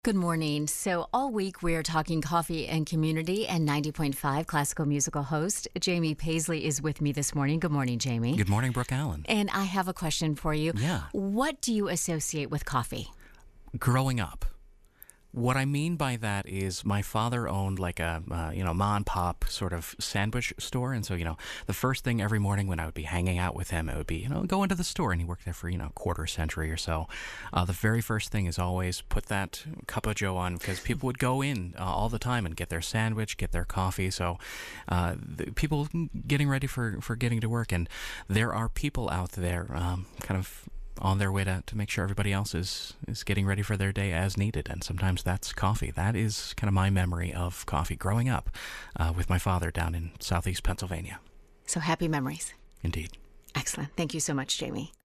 Good morning. So, all week we're talking coffee and community, and 90.5 classical musical host Jamie Paisley is with me this morning. Good morning, Jamie. Good morning, Brooke Allen. And I have a question for you. Yeah. What do you associate with coffee? Growing up, what I mean by that is my father owned like a ma and pop sort of sandwich store, and so the first thing every morning when I would be hanging out with him, it would be go into the store, and he worked there for quarter century or so. The very first thing is always put that cup of joe on, because people would go in all the time and get their sandwich, get their coffee. So people getting ready for getting to work, and there are people out there kind of on their way to make sure everybody else is getting ready for their day as needed. And sometimes that's coffee. That is kind of my memory of coffee growing up with my father down in southeast Pennsylvania. So, happy memories. Indeed. Excellent. Thank you so much, Jamie.